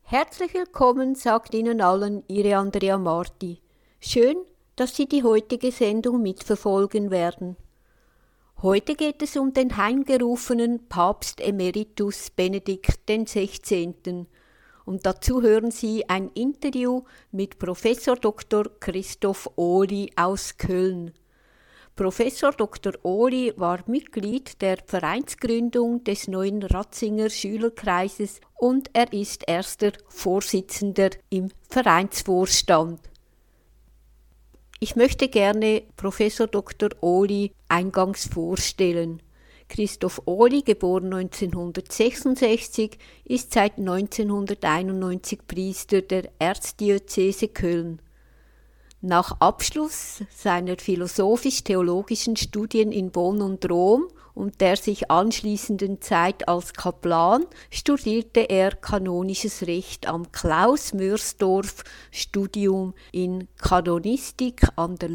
Herzlich willkommen, sagt Ihnen allen Ihre Andrea Marti. Schön, dass Sie die heutige Sendung mitverfolgen werden. Heute geht es um den heimgerufenen Papst Emeritus Benedikt XVI. Und dazu hören Sie ein Interview mit Professor Dr. Christoph Ohly aus Köln. Professor Dr. Ohly war Mitglied der Vereinsgründung des neuen Ratzinger Schülerkreises und er ist erster Vorsitzender im Vereinsvorstand. Ich möchte gerne Professor Dr. Ohly eingangs vorstellen. Christoph Ohly, geboren 1966, ist seit 1991 Priester der Erzdiözese Köln. Nach Abschluss seiner philosophisch-theologischen Studien in Bonn und Rom und der sich anschließenden Zeit als Kaplan studierte er kanonisches Recht am Klaus-Mörsdorf-Studium in Kanonistik an der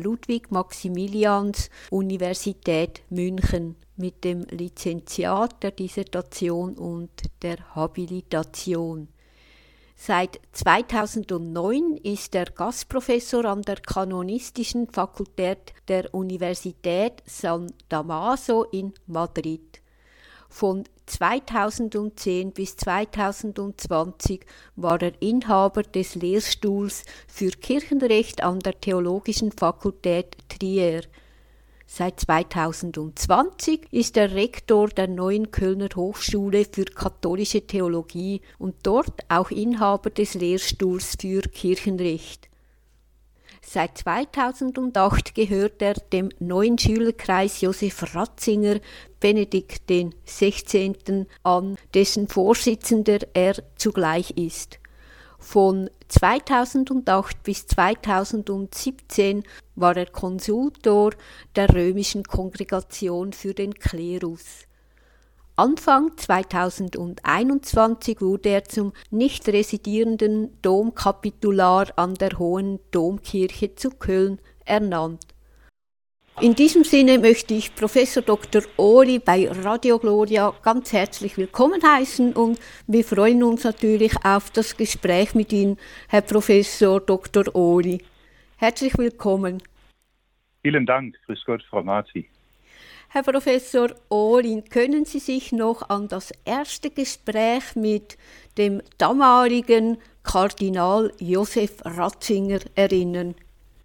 Ludwig-Maximilians-Universität München mit dem Lizenziat der Dissertation und der Habilitation. Seit 2009 ist er Gastprofessor an der Kanonistischen Fakultät der Universität San Damaso in Madrid. Von 2010 bis 2020 war er Inhaber des Lehrstuhls für Kirchenrecht an der Theologischen Fakultät Trier. Seit 2020 ist er Rektor der neuen Kölner Hochschule für katholische Theologie und dort auch Inhaber des Lehrstuhls für Kirchenrecht. Seit 2008 gehört er dem neuen Schülerkreis Josef Ratzinger Benedikt XVI. An, dessen Vorsitzender er zugleich ist. Von 2008 bis 2017 war er Konsultor der Römischen Kongregation für den Klerus. Anfang 2021 wurde er zum nicht residierenden Domkapitular an der Hohen Domkirche zu Köln ernannt. In diesem Sinne möchte ich Professor Dr. Ohly bei Radio Gloria ganz herzlich willkommen heißen und wir freuen uns natürlich auf das Gespräch mit Ihnen, Herr Professor Dr. Ohly. Herzlich willkommen. Vielen Dank. Grüß Gott, Frau Marti. Herr Professor Ohly, können Sie sich noch an das erste Gespräch mit dem damaligen Kardinal Josef Ratzinger erinnern?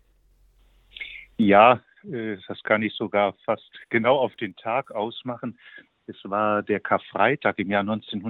Ja, das kann ich sogar fast genau auf den Tag ausmachen. Es war der Karfreitag im Jahr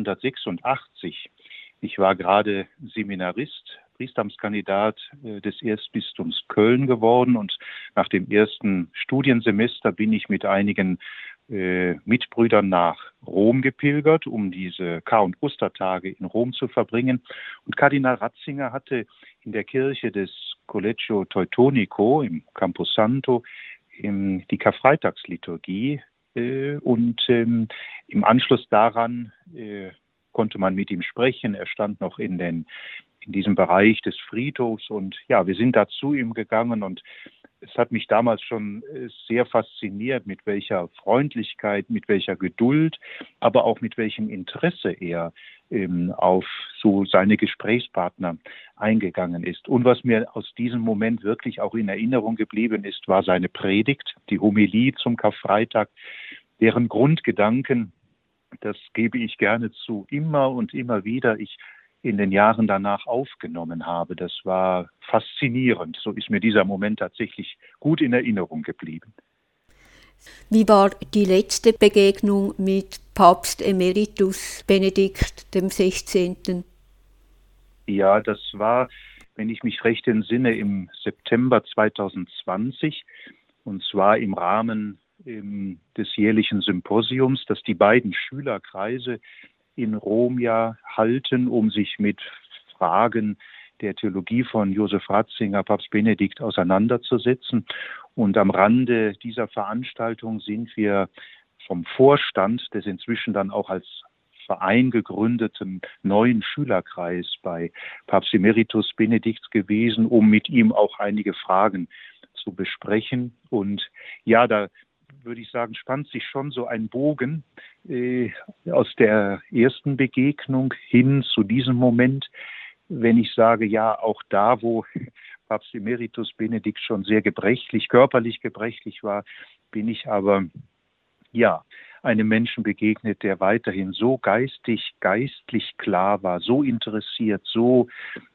1986. Ich war gerade Seminarist, Priesteramtskandidat des Erzbistums Köln geworden und nach dem ersten Studiensemester bin ich mit einigen Mitbrüdern nach Rom gepilgert, um diese Kar- und Ostertage in Rom zu verbringen. Und Kardinal Ratzinger hatte in der Kirche des Collegio Teutonico im Camposanto die Karfreitagsliturgie und im Anschluss daran konnte man mit ihm sprechen. Er stand noch in diesem Bereich des Friedhofs und ja, wir sind da zu ihm gegangen und es hat mich damals schon sehr fasziniert, mit welcher Freundlichkeit, mit welcher Geduld, aber auch mit welchem Interesse er auf so seine Gesprächspartner eingegangen ist. Und was mir aus diesem Moment wirklich auch in Erinnerung geblieben ist, war seine Predigt, die Homilie zum Karfreitag, deren Grundgedanken, das gebe ich gerne zu, immer und immer wieder ich in den Jahren danach aufgenommen habe. Das war faszinierend. So ist mir dieser Moment tatsächlich gut in Erinnerung geblieben. Wie war die letzte Begegnung mit Papst Emeritus Benedikt XVI.? Ja, das war, wenn ich mich recht entsinne, im September 2020 und zwar im Rahmen des jährlichen Symposiums, das die beiden Schülerkreise in Rom ja halten, um sich mit Fragen der Theologie von Josef Ratzinger, Papst Benedikt auseinanderzusetzen. Und am Rande dieser Veranstaltung sind wir vom Vorstand des inzwischen dann auch als Verein gegründeten neuen Schülerkreis bei Papst Emeritus Benedikt gewesen, um mit ihm auch einige Fragen zu besprechen. Und ja, da würde ich sagen, spannt sich schon so ein Bogen aus der ersten Begegnung hin zu diesem Moment, wenn ich sage, ja, auch da, wo Papst Emeritus Benedikt schon sehr gebrechlich, körperlich gebrechlich war, bin ich aber, ja, einem Menschen begegnet, der weiterhin so geistlich klar war, so interessiert, so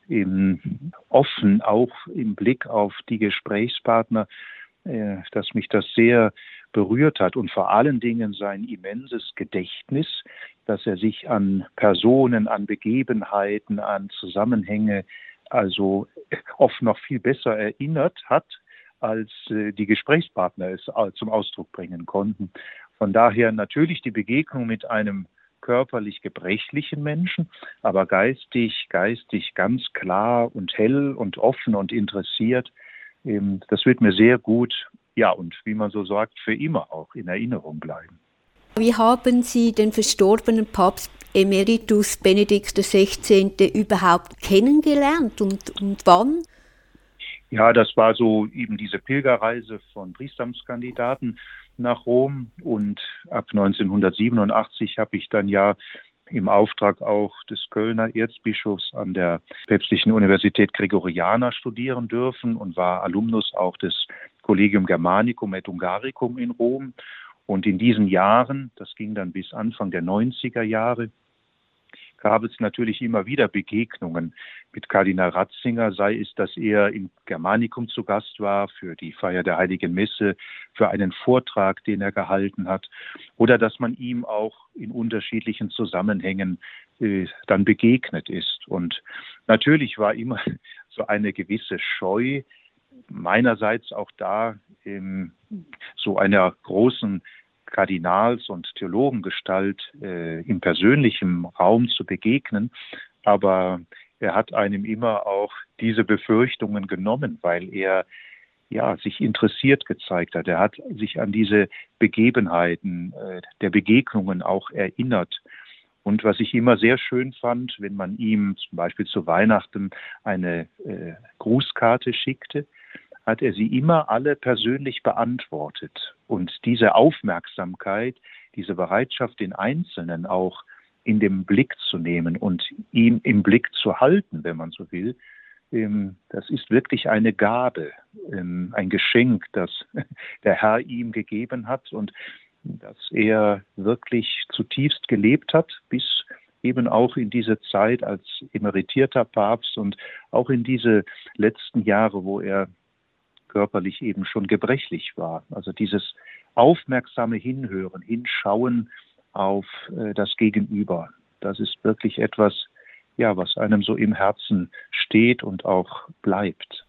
offen, auch im Blick auf die Gesprächspartner, dass mich das sehr berührt hat und vor allen Dingen sein immenses Gedächtnis, dass er sich an Personen, an Begebenheiten, an Zusammenhänge also oft noch viel besser erinnert hat, als die Gesprächspartner es zum Ausdruck bringen konnten. Von daher natürlich die Begegnung mit einem körperlich gebrechlichen Menschen, aber geistig ganz klar und hell und offen und interessiert. Das wird mir sehr gut, ja, und wie man so sagt, für immer auch in Erinnerung bleiben. Wie haben Sie den verstorbenen Papst Emeritus Benedikt XVI. Überhaupt kennengelernt und wann? Ja, das war so eben diese Pilgerreise von Priesteramtskandidaten nach Rom und ab 1987 habe ich dann ja im Auftrag auch des Kölner Erzbischofs an der Päpstlichen Universität Gregoriana studieren dürfen und war Alumnus auch des Collegium Germanicum et Hungaricum in Rom. Und in diesen Jahren, das ging dann bis Anfang der 90er Jahre, gab es natürlich immer wieder Begegnungen mit Kardinal Ratzinger, sei es, dass er im Germanicum zu Gast war für die Feier der Heiligen Messe, für einen Vortrag, den er gehalten hat, oder dass man ihm auch in unterschiedlichen Zusammenhängen dann begegnet ist. Und natürlich war immer so eine gewisse Scheu, meinerseits auch da so einer großen Kardinals- und Theologengestalt im persönlichen Raum zu begegnen. Aber er hat einem immer auch diese Befürchtungen genommen, weil er ja sich interessiert gezeigt hat. Er hat sich an diese Begebenheiten der Begegnungen auch erinnert. Und was ich immer sehr schön fand, wenn man ihm zum Beispiel zu Weihnachten eine Grußkarte schickte, hat er sie immer alle persönlich beantwortet. Und diese Aufmerksamkeit, diese Bereitschaft, den Einzelnen auch in den Blick zu nehmen und ihn im Blick zu halten, wenn man so will, das ist wirklich eine Gabe, ein Geschenk, das der Herr ihm gegeben hat und das er wirklich zutiefst gelebt hat, bis eben auch in diese Zeit als emeritierter Papst und auch in diese letzten Jahre, wo er körperlich eben schon gebrechlich war. Also dieses aufmerksame Hinhören, Hinschauen auf das Gegenüber, das ist wirklich etwas, ja, was einem so im Herzen steht und auch bleibt.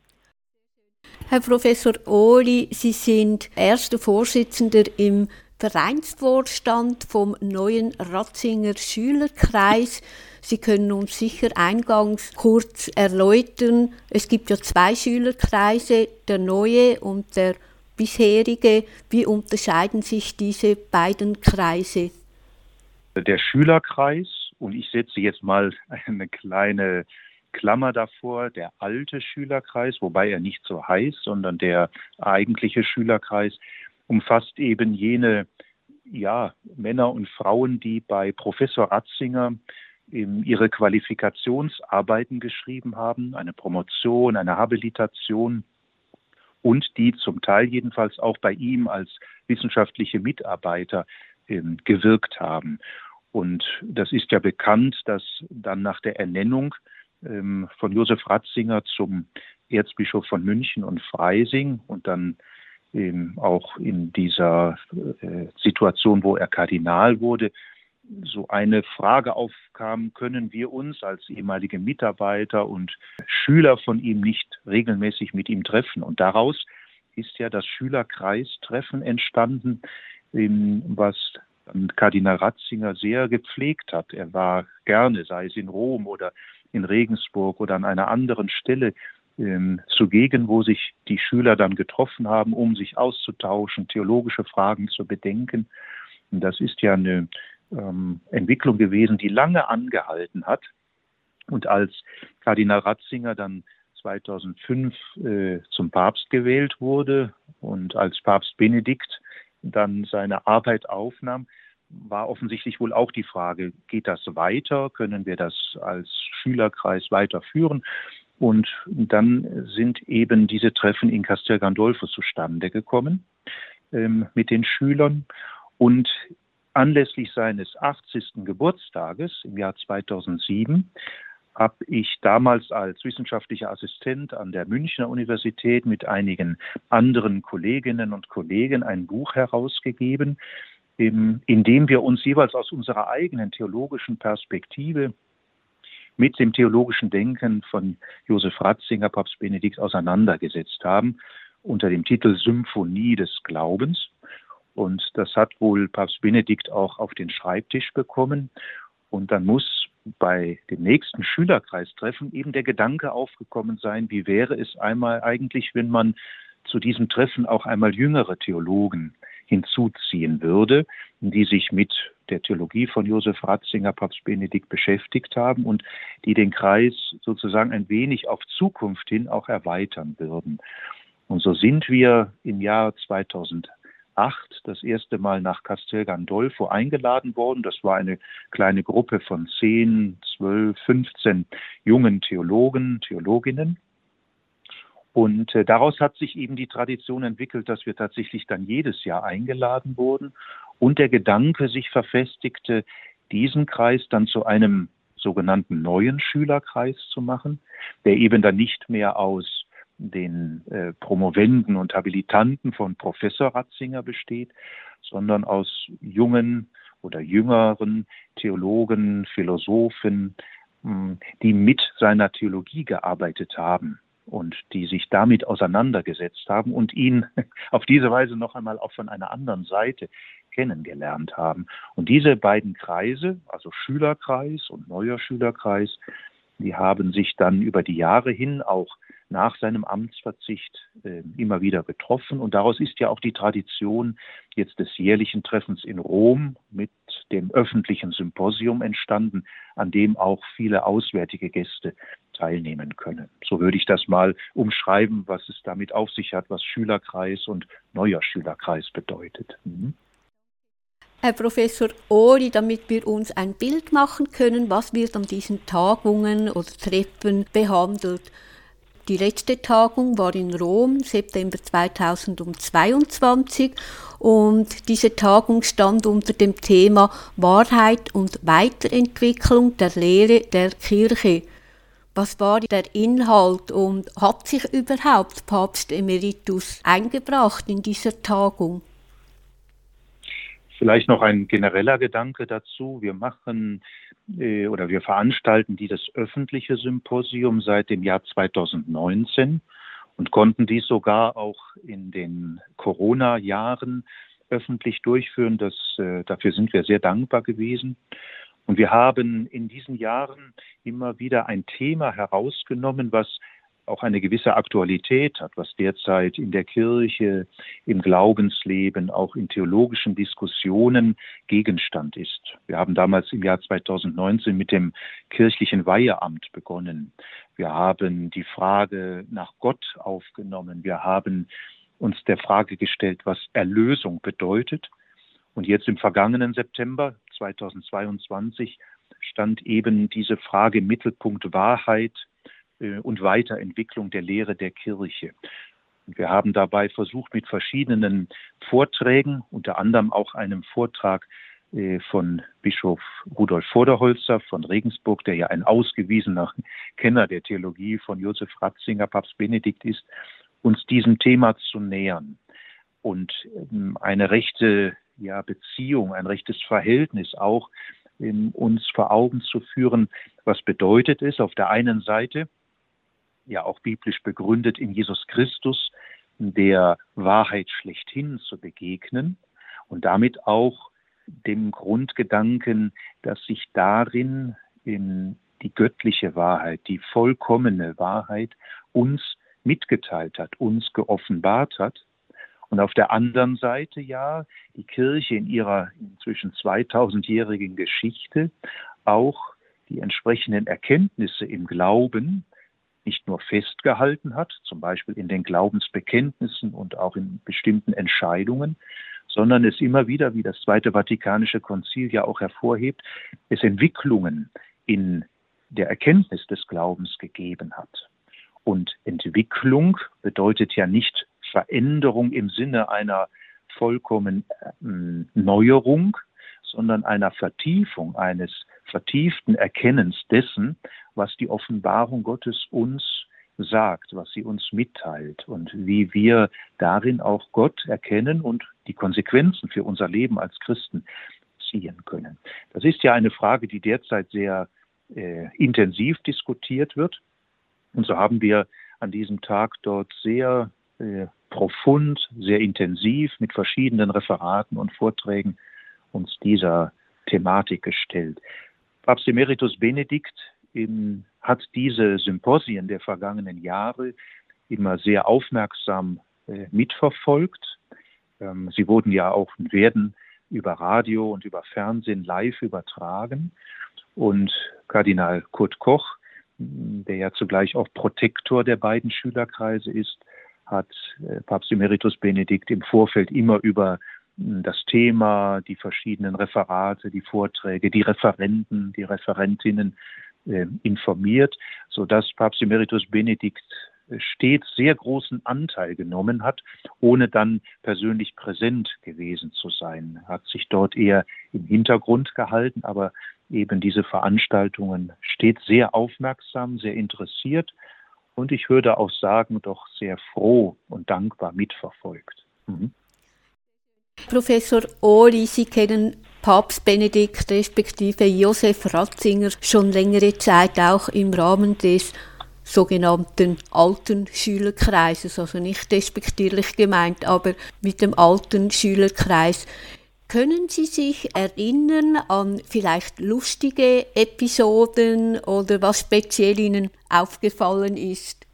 Herr Professor Ohly, Sie sind erster Vorsitzender im Vereinsvorstand vom neuen Ratzinger Schülerkreis. Sie können uns sicher eingangs kurz erläutern. Es gibt ja 2 Schülerkreise, der neue und der bisherige. Wie unterscheiden sich diese beiden Kreise? Der Schülerkreis, und ich setze jetzt mal eine kleine Klammer davor, der alte Schülerkreis, wobei er nicht so heißt, sondern der eigentliche Schülerkreis, umfasst eben jene Männer und Frauen, die bei Professor Ratzinger ihre Qualifikationsarbeiten geschrieben haben, eine Promotion, eine Habilitation und die zum Teil jedenfalls auch bei ihm als wissenschaftliche Mitarbeiter gewirkt haben. Und das ist ja bekannt, dass dann nach der Ernennung von Josef Ratzinger zum Erzbischof von München und Freising und dann auch in dieser Situation, wo er Kardinal wurde, so eine Frage aufkam, können wir uns als ehemalige Mitarbeiter und Schüler von ihm nicht regelmäßig mit ihm treffen? Und daraus ist ja das Schülerkreistreffen entstanden, was Kardinal Ratzinger sehr gepflegt hat. Er war gerne, sei es in Rom oder in Regensburg oder an einer anderen Stelle, zugegen, wo sich die Schüler dann getroffen haben, um sich auszutauschen, theologische Fragen zu bedenken. Und das ist ja eine Entwicklung gewesen, die lange angehalten hat. Und als Kardinal Ratzinger dann 2005 zum Papst gewählt wurde und als Papst Benedikt dann seine Arbeit aufnahm, war offensichtlich wohl auch die Frage, geht das weiter? Können wir das als Schülerkreis weiterführen? Und dann sind eben diese Treffen in Castel Gandolfo zustande gekommen mit den Schülern. Und anlässlich seines 80. Geburtstages im Jahr 2007 habe ich damals als wissenschaftlicher Assistent an der Münchner Universität mit einigen anderen Kolleginnen und Kollegen ein Buch herausgegeben, in dem wir uns jeweils aus unserer eigenen theologischen Perspektive mit dem theologischen Denken von Josef Ratzinger, Papst Benedikt, auseinandergesetzt haben, unter dem Titel Symphonie des Glaubens. Und das hat wohl Papst Benedikt auch auf den Schreibtisch bekommen. Und dann muss bei dem nächsten Schülerkreistreffen eben der Gedanke aufgekommen sein, wie wäre es einmal eigentlich, wenn man zu diesem Treffen auch einmal jüngere Theologen hinzuziehen würde, die sich mit der Theologie von Josef Ratzinger, Papst Benedikt beschäftigt haben und die den Kreis sozusagen ein wenig auf Zukunft hin auch erweitern würden. Und so sind wir im Jahr 2008 das erste Mal nach Castel Gandolfo eingeladen worden. Das war eine kleine Gruppe von 10, 12, 15 jungen Theologen, Theologinnen. Und daraus hat sich eben die Tradition entwickelt, dass wir tatsächlich dann jedes Jahr eingeladen wurden und der Gedanke sich verfestigte, diesen Kreis dann zu einem sogenannten neuen Schülerkreis zu machen, der eben dann nicht mehr aus den Promovenden und Habilitanten von Professor Ratzinger besteht, sondern aus jungen oder jüngeren Theologen, Philosophen, die mit seiner Theologie gearbeitet haben und die sich damit auseinandergesetzt haben und ihn auf diese Weise noch einmal auch von einer anderen Seite kennengelernt haben. Und diese beiden Kreise, also Schülerkreis und neuer Schülerkreis, die haben sich dann über die Jahre hin auch nach seinem Amtsverzicht immer wieder getroffen. Und daraus ist ja auch die Tradition jetzt des jährlichen Treffens in Rom mit dem öffentlichen Symposium entstanden, an dem auch viele auswärtige Gäste teilnehmen können. So würde ich das mal umschreiben, was es damit auf sich hat, was Schülerkreis und neuer Schülerkreis bedeutet. Herr Professor Ohri, damit wir uns ein Bild machen können, was wird an diesen Tagungen oder Treffen behandelt. Die letzte Tagung war in Rom, September 2022, und diese Tagung stand unter dem Thema Wahrheit und Weiterentwicklung der Lehre der Kirche. Was war der Inhalt und hat sich überhaupt Papst Emeritus eingebracht in dieser Tagung? Vielleicht noch ein genereller Gedanke dazu. Wir veranstalten dieses öffentliche Symposium seit dem Jahr 2019 und konnten dies sogar auch in den Corona-Jahren öffentlich durchführen. Dafür sind wir sehr dankbar gewesen. Und wir haben in diesen Jahren immer wieder ein Thema herausgenommen, was auch eine gewisse Aktualität hat, was derzeit in der Kirche, im Glaubensleben, auch in theologischen Diskussionen Gegenstand ist. Wir haben damals im Jahr 2019 mit dem kirchlichen Weiheamt begonnen. Wir haben die Frage nach Gott aufgenommen. Wir haben uns der Frage gestellt, was Erlösung bedeutet. Und jetzt im vergangenen September 2022 stand eben diese Frage im Mittelpunkt: Wahrheit und Weiterentwicklung der Lehre der Kirche. Und wir haben dabei versucht, mit verschiedenen Vorträgen, unter anderem auch einem Vortrag von Bischof Rudolf Voderholzer von Regensburg, der ja ein ausgewiesener Kenner der Theologie von Josef Ratzinger, Papst Benedikt ist, uns diesem Thema zu nähern und eine rechte Beziehung, ein rechtes Verhältnis auch uns vor Augen zu führen. Was bedeutet es auf der einen Seite, ja auch biblisch begründet in Jesus Christus, der Wahrheit schlechthin zu begegnen und damit auch dem Grundgedanken, dass sich darin die göttliche Wahrheit, die vollkommene Wahrheit uns mitgeteilt hat, uns geoffenbart hat. Und auf der anderen Seite die Kirche in ihrer inzwischen 2000-jährigen Geschichte auch die entsprechenden Erkenntnisse im Glauben nicht nur festgehalten hat, zum Beispiel in den Glaubensbekenntnissen und auch in bestimmten Entscheidungen, sondern es immer wieder, wie das Zweite Vatikanische Konzil ja auch hervorhebt, es Entwicklungen in der Erkenntnis des Glaubens gegeben hat. Und Entwicklung bedeutet ja nicht Veränderung im Sinne einer vollkommen Neuerung, sondern einer Vertiefung, eines vertieften Erkennens dessen, was die Offenbarung Gottes uns sagt, was sie uns mitteilt und wie wir darin auch Gott erkennen und die Konsequenzen für unser Leben als Christen ziehen können. Das ist ja eine Frage, die derzeit sehr intensiv diskutiert wird. Und so haben wir an diesem Tag dort sehr profund, sehr intensiv mit verschiedenen Referaten und Vorträgen uns dieser Thematik gestellt. Papst Emeritus Benedikt hat diese Symposien der vergangenen Jahre immer sehr aufmerksam mitverfolgt. Sie wurden ja auch und werden über Radio und über Fernsehen live übertragen. Und Kardinal Kurt Koch, der ja zugleich auch Protektor der beiden Schülerkreise ist, hat Papst Emeritus Benedikt im Vorfeld immer über das Thema, die verschiedenen Referate, die Vorträge, die Referenten, die Referentinnen informiert, sodass Papst Emeritus Benedikt stets sehr großen Anteil genommen hat, ohne dann persönlich präsent gewesen zu sein. Er hat sich dort eher im Hintergrund gehalten, aber eben diese Veranstaltungen stets sehr aufmerksam, sehr interessiert und ich würde auch sagen, doch sehr froh und dankbar mitverfolgt. Professor Ohly, Sie kennen Papst Benedikt respektive Josef Ratzinger schon längere Zeit auch im Rahmen des sogenannten alten Schülerkreises, also nicht despektierlich gemeint, aber mit dem alten Schülerkreis. Können Sie sich erinnern an vielleicht lustige Episoden oder was speziell Ihnen aufgefallen ist?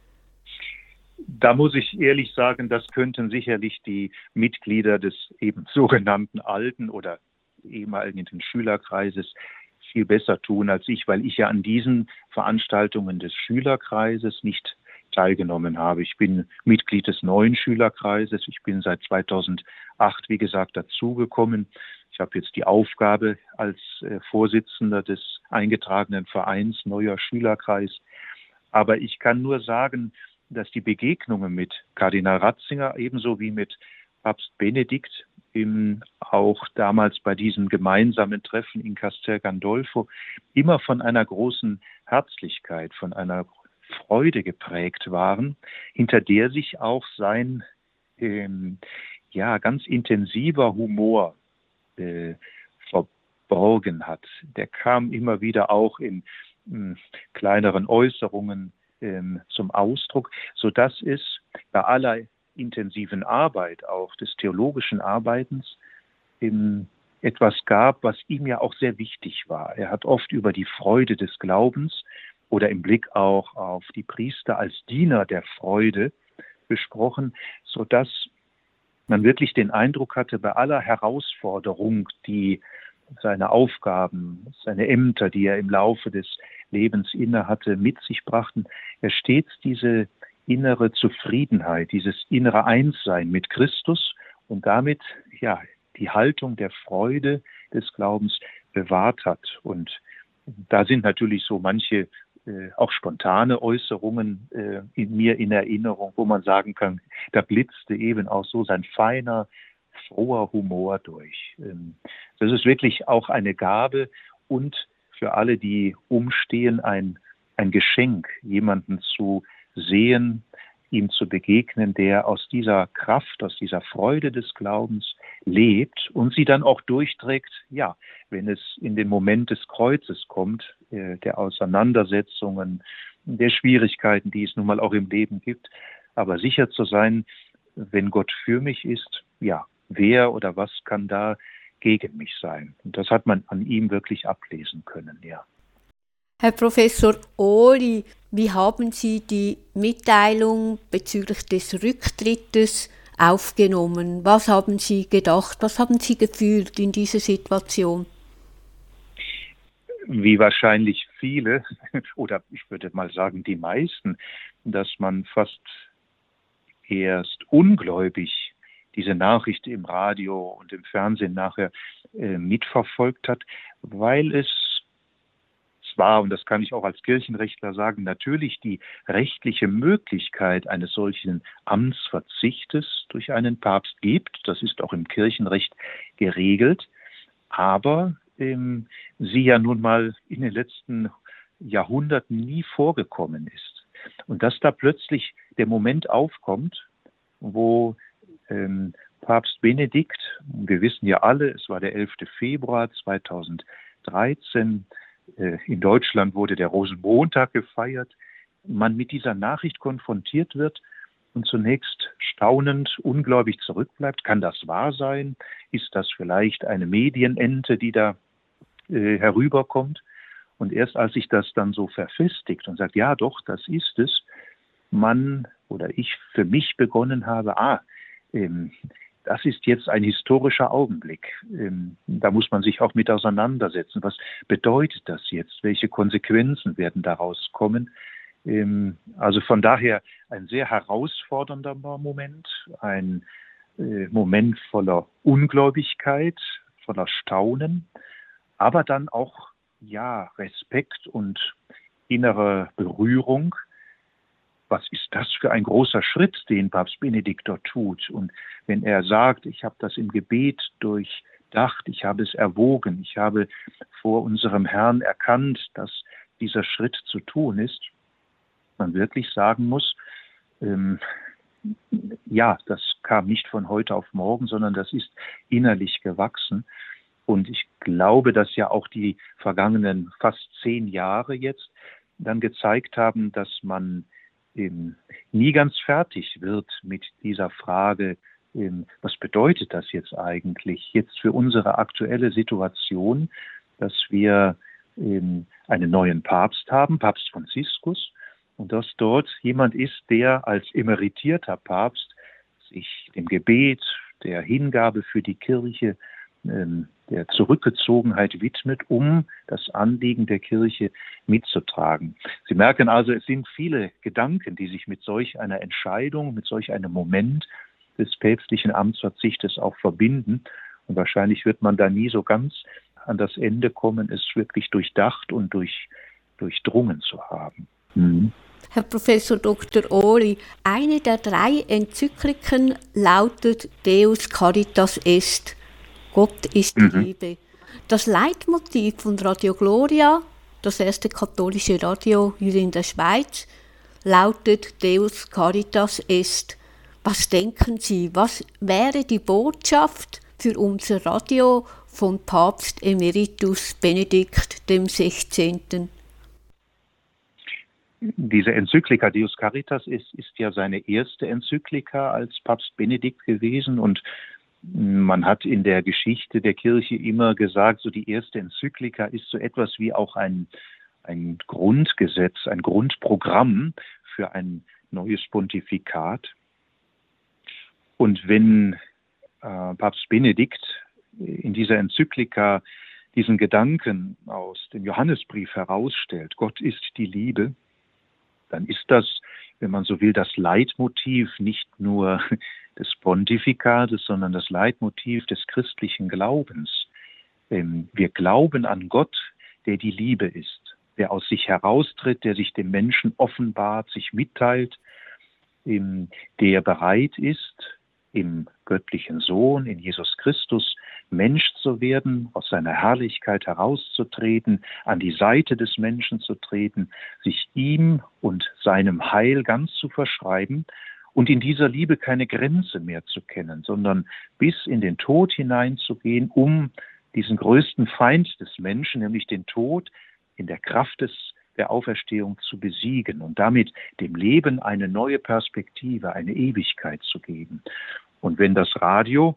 Da muss ich ehrlich sagen, das könnten sicherlich die Mitglieder des eben sogenannten alten oder ehemaligen Schülerkreises viel besser tun als ich, weil ich ja an diesen Veranstaltungen des Schülerkreises nicht teilgenommen habe. Ich bin Mitglied des neuen Schülerkreises. Ich bin seit 2008, wie gesagt, dazugekommen. Ich habe jetzt die Aufgabe als Vorsitzender des eingetragenen Vereins Neuer Schülerkreis. Aber ich kann nur sagen, dass die Begegnungen mit Kardinal Ratzinger ebenso wie mit Papst Benedikt auch damals bei diesem gemeinsamen Treffen in Castel Gandolfo immer von einer großen Herzlichkeit, von einer Freude geprägt waren, hinter der sich auch sein ganz intensiver Humor verborgen hat. Der kam immer wieder auch in kleineren Äußerungen zum Ausdruck, sodass es bei aller intensiven Arbeit, auch des theologischen Arbeitens, etwas gab, was ihm ja auch sehr wichtig war. Er hat oft über die Freude des Glaubens oder im Blick auch auf die Priester als Diener der Freude gesprochen, sodass man wirklich den Eindruck hatte, bei aller Herausforderung, die seine Aufgaben, seine Ämter, die er im Laufe des Lebens innehatte, mit sich brachten, er stets diese innere Zufriedenheit, dieses innere Einssein mit Christus und damit die Haltung der Freude des Glaubens bewahrt hat. Und da sind natürlich so manche auch spontane Äußerungen in mir in Erinnerung, wo man sagen kann, da blitzte eben auch so sein feiner, froher Humor durch. Das ist wirklich auch eine Gabe und für alle, die umstehen, ein Geschenk, jemanden zu sehen, ihm zu begegnen, der aus dieser Kraft, aus dieser Freude des Glaubens lebt und sie dann auch durchträgt, wenn es in den Moment des Kreuzes kommt, der Auseinandersetzungen, der Schwierigkeiten, die es nun mal auch im Leben gibt, aber sicher zu sein, wenn Gott für mich ist, wer oder was kann da gegen mich sein? Und das hat man an ihm wirklich ablesen können, Herr Professor Ohly, wie haben Sie die Mitteilung bezüglich des Rücktrittes aufgenommen? Was haben Sie gedacht? Was haben Sie gefühlt in dieser Situation? Wie wahrscheinlich viele, oder ich würde mal sagen die meisten, dass man fast erst ungläubig diese Nachricht im Radio und im Fernsehen nachher mitverfolgt hat, weil es war, und das kann ich auch als Kirchenrechtler sagen, natürlich die rechtliche Möglichkeit eines solchen Amtsverzichtes durch einen Papst gibt. Das ist auch im Kirchenrecht geregelt. Aber sie ja nun mal in den letzten Jahrhunderten nie vorgekommen ist. Und dass da plötzlich der Moment aufkommt, wo Papst Benedikt, wir wissen ja alle, es war der 11. Februar 2013, in Deutschland wurde der Rosenmontag gefeiert, man mit dieser Nachricht konfrontiert wird und zunächst staunend, ungläubig zurückbleibt. Kann das wahr sein? Ist das vielleicht eine Medienente, die da herüberkommt? Und erst als sich das dann so verfestigt und sagt, ja doch, das ist es, man oder ich für mich begonnen habe, das ist jetzt ein historischer Augenblick. Da muss man sich auch mit auseinandersetzen. Was bedeutet das jetzt? Welche Konsequenzen werden daraus kommen? Also von daher ein sehr herausfordernder Moment, ein Moment voller Ungläubigkeit, voller Staunen, aber dann auch Respekt und innere Berührung. Was ist das für ein großer Schritt, den Papst Benedikt dort tut? Und wenn er sagt, ich habe das im Gebet durchdacht, ich habe es erwogen, ich habe vor unserem Herrn erkannt, dass dieser Schritt zu tun ist, man wirklich sagen muss, das kam nicht von heute auf morgen, sondern das ist innerlich gewachsen. Und ich glaube, dass ja auch die vergangenen fast 10 Jahre jetzt dann gezeigt haben, dass man nie ganz fertig wird mit dieser Frage, was bedeutet das jetzt eigentlich jetzt für unsere aktuelle Situation, dass wir einen neuen Papst haben, Papst Franziskus, und dass dort jemand ist, der als emeritierter Papst sich dem Gebet, der Hingabe für die Kirche, der Zurückgezogenheit widmet, um das Anliegen der Kirche mitzutragen. Sie merken also, es sind viele Gedanken, die sich mit solch einer Entscheidung, mit solch einem Moment des päpstlichen Amtsverzichtes auch verbinden. Und wahrscheinlich wird man da nie so ganz an das Ende kommen, es wirklich durchdacht und durchdrungen zu haben. Herr Professor Dr. Ohly, eine der 3 Enzykliken lautet Deus Caritas Est. Gott ist die Liebe. Das Leitmotiv von Radio Gloria, das erste katholische Radio hier in der Schweiz, lautet Deus Caritas Est. Was denken Sie, was wäre die Botschaft für unser Radio von Papst Emeritus Benedikt dem 16.? Diese Enzyklika Deus Caritas ist ja seine erste Enzyklika als Papst Benedikt gewesen, und man hat in der Geschichte der Kirche immer gesagt, so die erste Enzyklika ist so etwas wie auch ein Grundgesetz, ein Grundprogramm für ein neues Pontifikat. Und wenn Papst Benedikt in dieser Enzyklika diesen Gedanken aus dem Johannesbrief herausstellt, Gott ist die Liebe, dann ist das, wenn man so will, das Leitmotiv nicht nur des Pontifikates, sondern das Leitmotiv des christlichen Glaubens. Wir glauben an Gott, der die Liebe ist, der aus sich heraustritt, der sich dem Menschen offenbart, sich mitteilt, der bereit ist, im göttlichen Sohn, in Jesus Christus, Mensch zu werden, aus seiner Herrlichkeit herauszutreten, an die Seite des Menschen zu treten, sich ihm und seinem Heil ganz zu verschreiben und in dieser Liebe keine Grenze mehr zu kennen, sondern bis in den Tod hineinzugehen, um diesen größten Feind des Menschen, nämlich den Tod, in der Kraft der Auferstehung zu besiegen und damit dem Leben eine neue Perspektive, eine Ewigkeit zu geben. Und wenn das Radio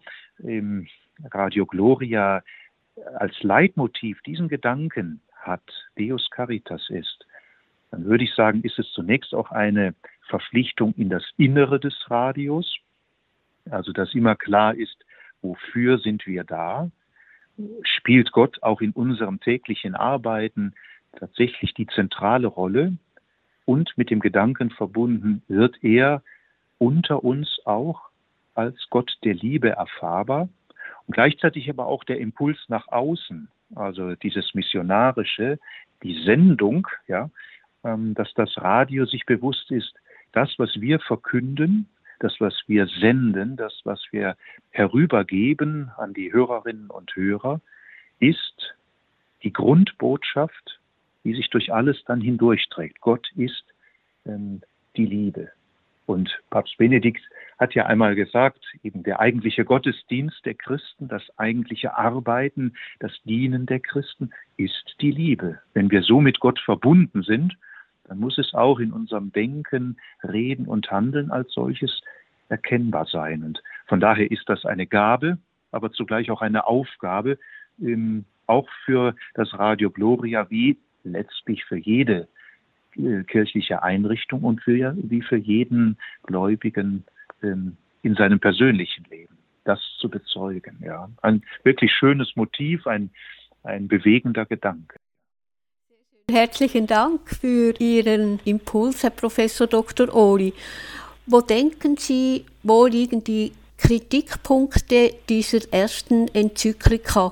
Gloria als Leitmotiv diesen Gedanken hat, Deus Caritas ist, dann würde ich sagen, ist es zunächst auch eine Verpflichtung in das Innere des Radios, also dass immer klar ist, wofür sind wir da? Spielt Gott auch in unserem täglichen Arbeiten tatsächlich die zentrale Rolle? Und mit dem Gedanken verbunden, wird er unter uns auch als Gott der Liebe erfahrbar und gleichzeitig aber auch der Impuls nach außen, also dieses Missionarische, die Sendung, ja, dass das Radio sich bewusst ist, das, was wir verkünden, das, was wir senden, das, was wir herübergeben an die Hörerinnen und Hörer, ist die Grundbotschaft, die sich durch alles dann hindurchträgt. Gott ist die Liebe. Und Papst Benedikt hat ja einmal gesagt, eben der eigentliche Gottesdienst der Christen, das eigentliche Arbeiten, das Dienen der Christen ist die Liebe. Wenn wir so mit Gott verbunden sind, dann muss es auch in unserem Denken, Reden und Handeln als solches erkennbar sein. Und von daher ist das eine Gabe, aber zugleich auch eine Aufgabe, auch für das Radio Gloria, wie letztlich für jede kirchliche Einrichtung und wie für jeden Gläubigen in seinem persönlichen Leben, das zu bezeugen. Ja. Ein wirklich schönes Motiv, ein bewegender Gedanke. Herzlichen Dank für Ihren Impuls, Herr Professor Dr. Ohly. Wo denken Sie, wo liegen die Kritikpunkte dieser ersten Enzyklika?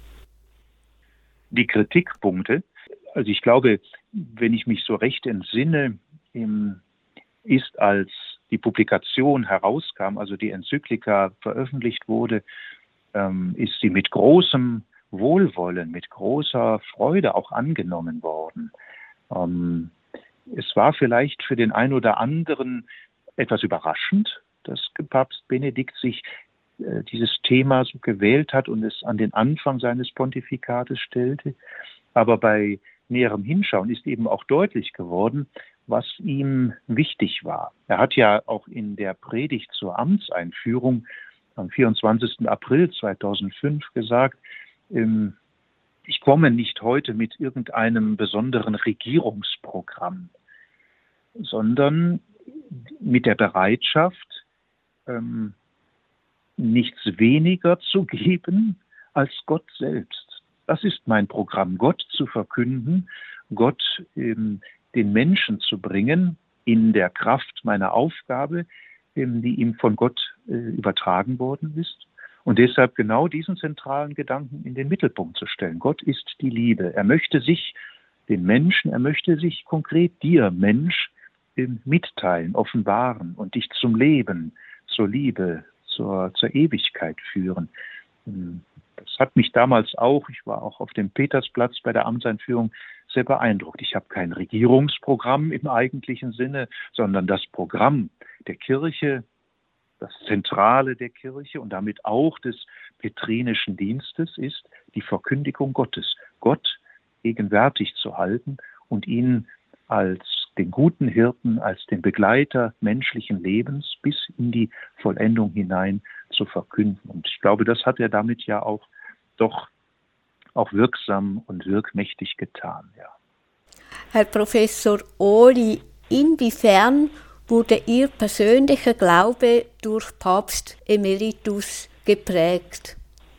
Die Kritikpunkte, also ich glaube, wenn ich mich so recht entsinne, ist, als die Publikation herauskam, also die Enzyklika veröffentlicht wurde, ist sie mit großem Wohlwollen, mit großer Freude auch angenommen worden. Es war vielleicht für den einen oder anderen etwas überraschend, dass Papst Benedikt sich dieses Thema so gewählt hat und es an den Anfang seines Pontifikates stellte. Aber bei näherem Hinschauen ist eben auch deutlich geworden, was ihm wichtig war. Er hat ja auch in der Predigt zur Amtseinführung am 24. April 2005 gesagt, ich komme nicht heute mit irgendeinem besonderen Regierungsprogramm, sondern mit der Bereitschaft, nichts weniger zu geben als Gott selbst. Das ist mein Programm, Gott zu verkünden, Gott den Menschen zu bringen in der Kraft meiner Aufgabe, die ihm von Gott übertragen worden ist. Und deshalb genau diesen zentralen Gedanken in den Mittelpunkt zu stellen. Gott ist die Liebe. Er möchte sich den Menschen, er möchte sich konkret dir, Mensch, mitteilen, offenbaren und dich zum Leben, zur Liebe, zur Ewigkeit führen. Das hat mich damals auch, ich war auch auf dem Petersplatz bei der Amtseinführung, sehr beeindruckt. Ich habe kein Regierungsprogramm im eigentlichen Sinne, sondern das Programm der Kirche, das Zentrale der Kirche und damit auch des petrinischen Dienstes ist die Verkündigung Gottes. Gott gegenwärtig zu halten und ihn als den guten Hirten, als den Begleiter menschlichen Lebens bis in die Vollendung hinein zu verkünden. Und ich glaube, das hat er damit ja auch doch auch wirksam und wirkmächtig getan. Ja. Herr Professor Ohly, inwiefern wurde Ihr persönlicher Glaube durch Papst Emeritus geprägt?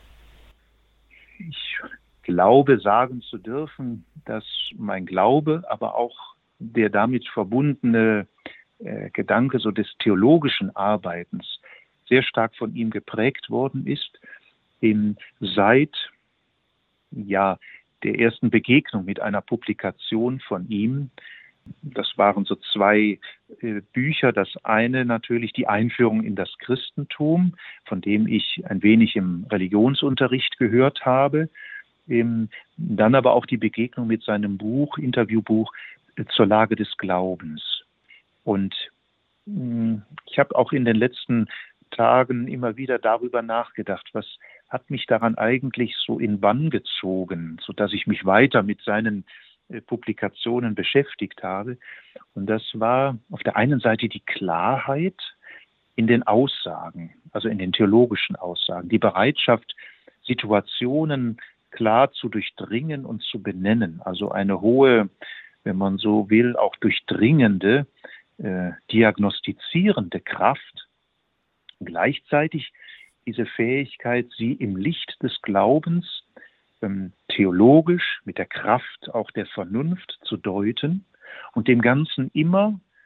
Ich glaube, sagen zu dürfen, dass mein Glaube, aber auch der damit verbundene Gedanke so des theologischen Arbeitens sehr stark von ihm geprägt worden ist, seit der ersten Begegnung mit einer Publikation von ihm. Das waren so zwei Bücher. Das eine natürlich die Einführung in das Christentum, von dem ich ein wenig im Religionsunterricht gehört habe. Dann aber auch die Begegnung mit seinem Interviewbuch zur Lage des Glaubens. Und ich habe auch in den letzten Tagen immer wieder darüber nachgedacht, was hat mich daran eigentlich so in Bann gezogen, sodass ich mich weiter mit seinen Publikationen beschäftigt habe. Und das war auf der einen Seite die Klarheit in den Aussagen, also in den theologischen Aussagen, die Bereitschaft, Situationen klar zu durchdringen und zu benennen, also eine hohe, wenn man so will, auch durchdringende, diagnostizierende Kraft, gleichzeitig diese Fähigkeit, sie im Licht des Glaubens theologisch mit der Kraft auch der Vernunft zu deuten und dem Ganzen immer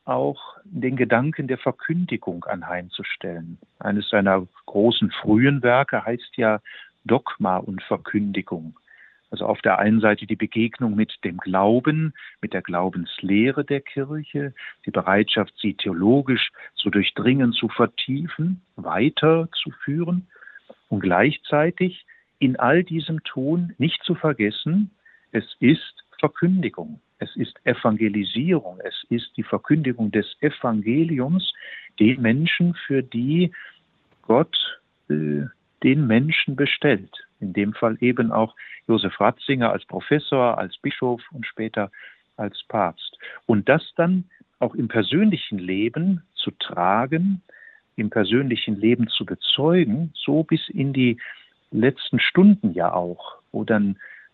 auch den Gedanken der Verkündigung anheimzustellen. Eines seiner großen frühen Werke heißt ja Dogma und Verkündigung. Also auf der einen Seite die Begegnung mit dem Glauben, mit der Glaubenslehre der Kirche, die Bereitschaft, sie theologisch zu durchdringen, zu vertiefen, weiterzuführen und gleichzeitig in all diesem Tun nicht zu vergessen, es ist Verkündigung, es ist Evangelisierung, es ist die Verkündigung des Evangeliums den Menschen, für die Gott den Menschen bestellt. In dem Fall eben auch Josef Ratzinger als Professor, als Bischof und später als Papst. Und das dann auch im persönlichen Leben zu tragen, im persönlichen Leben zu bezeugen, so bis in die letzten Stunden ja auch, wo dann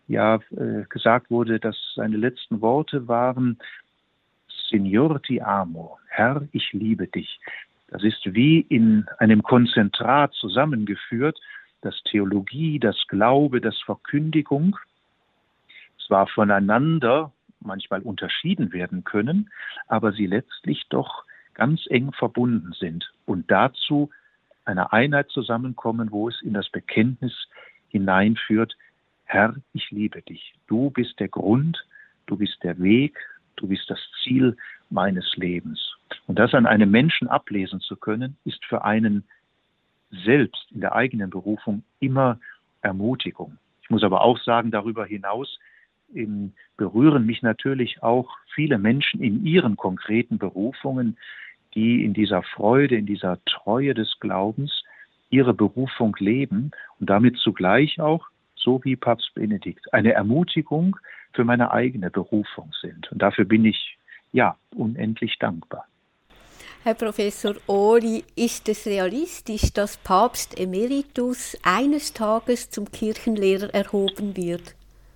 gesagt wurde, dass seine letzten Worte waren: Signor ti amo, Herr, ich liebe dich. Das ist wie in einem Konzentrat zusammengeführt, dass Theologie, das Glaube, das Verkündigung zwar voneinander manchmal unterschieden werden können, aber sie letztlich doch ganz eng verbunden sind und dazu eine Einheit zusammenkommen, wo es in das Bekenntnis hineinführt: Herr, ich liebe dich. Du bist der Grund, du bist der Weg, du bist das Ziel meines Lebens. Und das an einem Menschen ablesen zu können, ist für einen selbst in der eigenen Berufung immer Ermutigung. Ich muss aber auch sagen, darüber hinaus berühren mich natürlich auch viele Menschen in ihren konkreten Berufungen, die in dieser Freude, in dieser Treue des Glaubens ihre Berufung leben und damit zugleich auch, so wie Papst Benedikt, eine Ermutigung für meine eigene Berufung sind. Und dafür bin ich unendlich dankbar. Herr Professor Ohri, ist es realistisch, dass Papst Emeritus eines Tages zum Kirchenlehrer erhoben wird?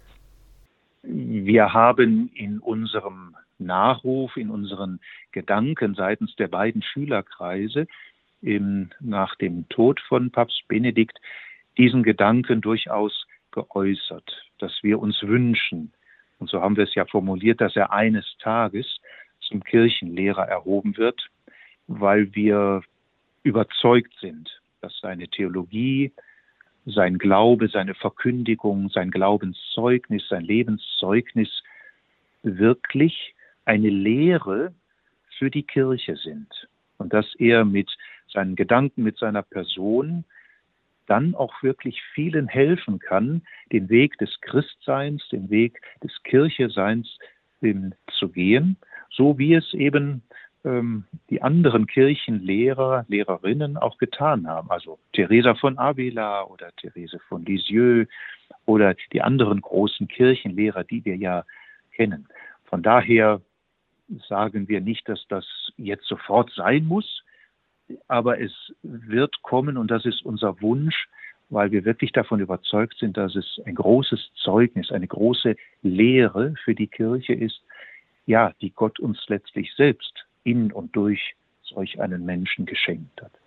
Wir haben in unserem Nachruf, in unseren Gedanken seitens der beiden Schülerkreise nach dem Tod von Papst Benedikt diesen Gedanken durchaus geäußert, dass wir uns wünschen, und so haben wir es ja formuliert, dass er eines Tages zum Kirchenlehrer erhoben wird, weil wir überzeugt sind, dass seine Theologie, sein Glaube, seine Verkündigung, sein Glaubenszeugnis, sein Lebenszeugnis wirklich eine Lehre für die Kirche sind. Und dass er mit seinen Gedanken, mit seiner Person dann auch wirklich vielen helfen kann, den Weg des Christseins, den Weg des Kircheseins zu gehen, so wie es eben die anderen Kirchenlehrer, Lehrerinnen auch getan haben. Also Teresa von Avila oder Therese von Lisieux oder die anderen großen Kirchenlehrer, die wir ja kennen. Von daher sagen wir nicht, dass das jetzt sofort sein muss, aber es wird kommen und das ist unser Wunsch, weil wir wirklich davon überzeugt sind, dass es ein großes Zeugnis, eine große Lehre für die Kirche ist, die Gott uns letztlich selbst in und durch solch einen Menschen geschenkt hat.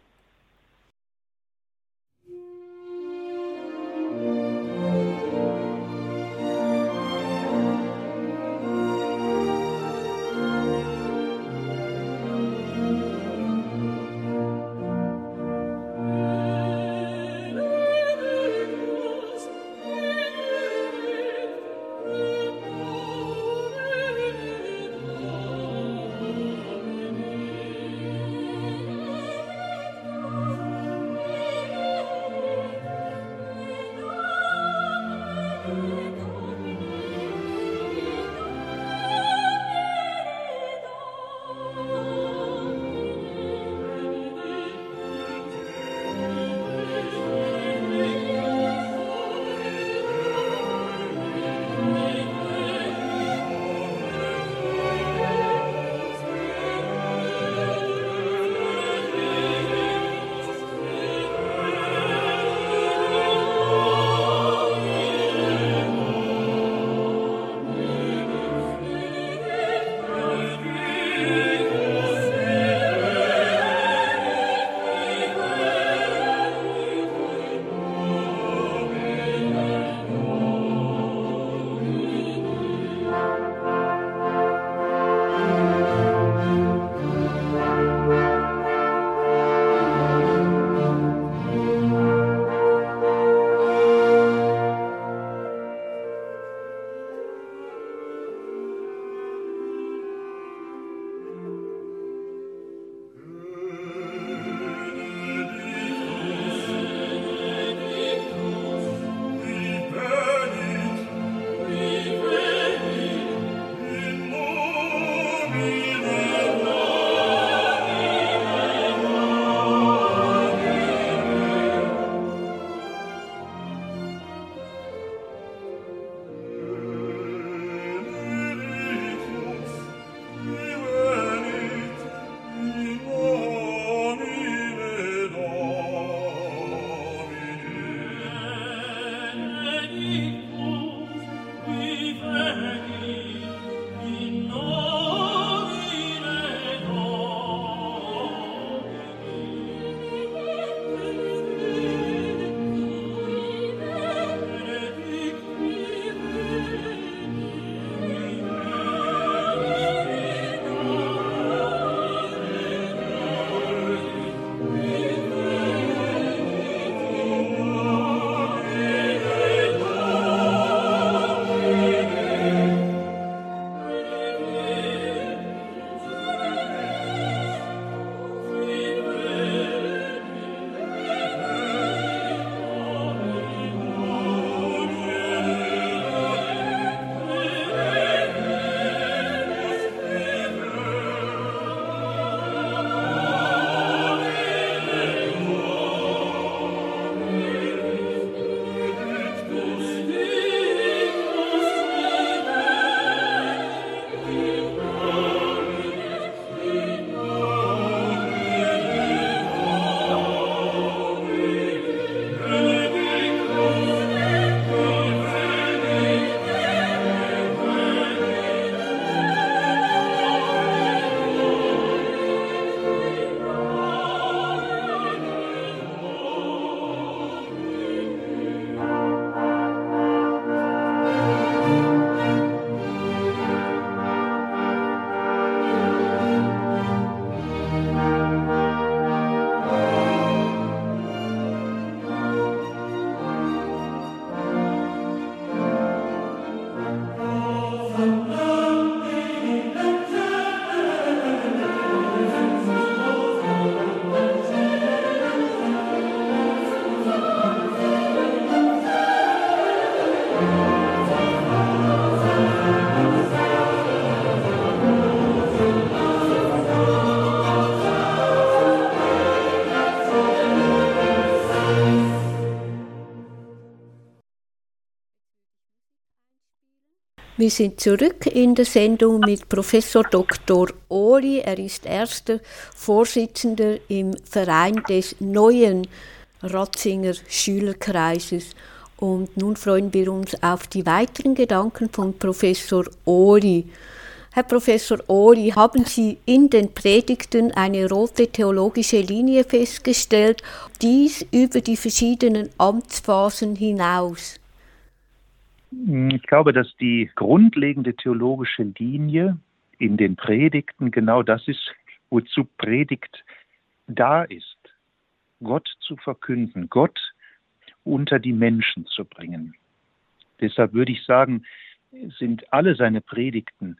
Wir sind zurück in der Sendung mit Professor Dr. Ohly. Er ist erster Vorsitzender im Verein des neuen Ratzinger Schülerkreises. Und nun freuen wir uns auf die weiteren Gedanken von Professor Ohly. Herr Professor Ohly, haben Sie in den Predigten eine rote theologische Linie festgestellt, dies über die verschiedenen Amtsphasen hinaus? Ich glaube, dass die grundlegende theologische Linie in den Predigten genau das ist, wozu Predigt da ist. Gott zu verkünden, Gott unter die Menschen zu bringen. Deshalb würde ich sagen, sind alle seine Predigten,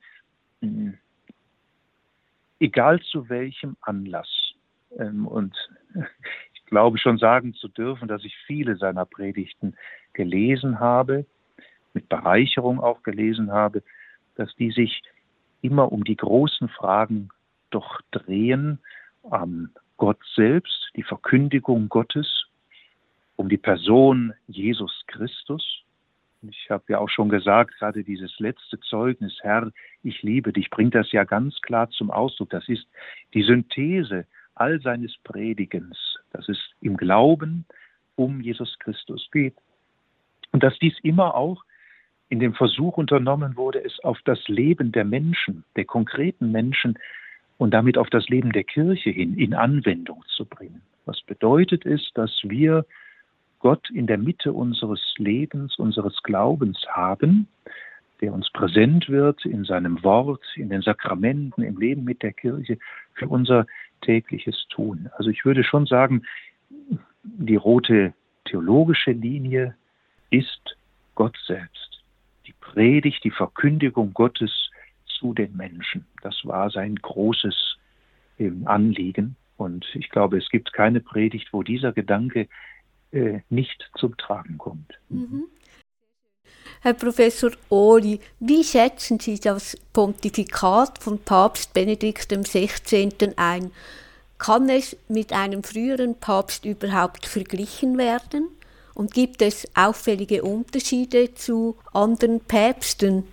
egal zu welchem Anlass, und ich glaube schon sagen zu dürfen, dass ich viele seiner Predigten gelesen habe, mit Bereicherung auch gelesen habe, dass die sich immer um die großen Fragen doch drehen, Gott selbst, die Verkündigung Gottes, um die Person Jesus Christus. Ich habe ja auch schon gesagt, gerade dieses letzte Zeugnis, Herr, ich liebe dich, bringt das ja ganz klar zum Ausdruck. Das ist die Synthese all seines Predigens, dass es im Glauben um Jesus Christus geht. Und dass dies immer auch in dem Versuch unternommen wurde, es auf das Leben der Menschen, der konkreten Menschen und damit auf das Leben der Kirche hin in Anwendung zu bringen. Was bedeutet es, dass wir Gott in der Mitte unseres Lebens, unseres Glaubens haben, der uns präsent wird in seinem Wort, in den Sakramenten, im Leben mit der Kirche, für unser tägliches Tun. Also ich würde schon sagen, die rote theologische Linie ist Gott selbst. Die Predigt, die Verkündigung Gottes zu den Menschen. Das war sein großes Anliegen. Und ich glaube, es gibt keine Predigt, wo dieser Gedanke nicht zum Tragen kommt. Mhm. Herr Professor Ohly, wie schätzen Sie das Pontifikat von Papst Benedikt XVI. Ein? Kann es mit einem früheren Papst überhaupt verglichen werden? Und gibt es auffällige Unterschiede zu anderen Päpsten?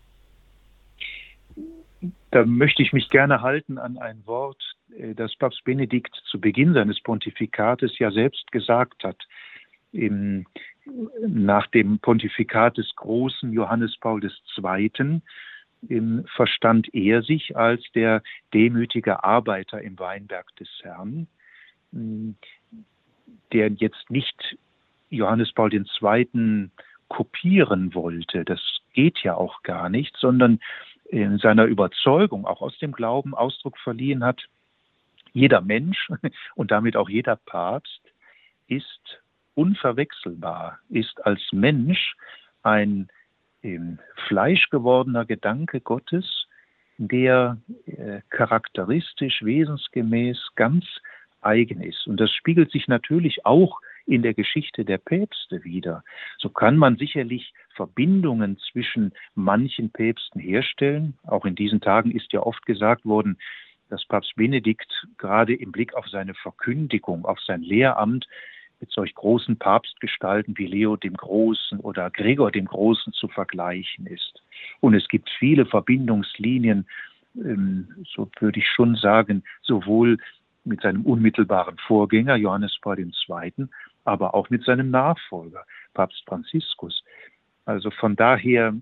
Da möchte ich mich gerne halten an ein Wort, das Papst Benedikt zu Beginn seines Pontifikates ja selbst gesagt hat. Nach dem Pontifikat des großen Johannes Paul II. Verstand er sich als der demütige Arbeiter im Weinberg des Herrn, der jetzt nicht Johannes Paul II. Kopieren wollte. Das geht ja auch gar nicht, sondern in seiner Überzeugung, auch aus dem Glauben, Ausdruck verliehen hat, jeder Mensch und damit auch jeder Papst ist unverwechselbar, ist als Mensch ein fleischgewordener Gedanke Gottes, der charakteristisch, wesensgemäß ganz eigen ist. Und das spiegelt sich natürlich auch in der Geschichte der Päpste wider. So kann man sicherlich Verbindungen zwischen manchen Päpsten herstellen. Auch in diesen Tagen ist ja oft gesagt worden, dass Papst Benedikt gerade im Blick auf seine Verkündigung, auf sein Lehramt mit solch großen Papstgestalten wie Leo dem Großen oder Gregor dem Großen zu vergleichen ist. Und es gibt viele Verbindungslinien, so würde ich schon sagen, sowohl mit seinem unmittelbaren Vorgänger Johannes Paul II., aber auch mit seinem Nachfolger, Papst Franziskus. Also von daher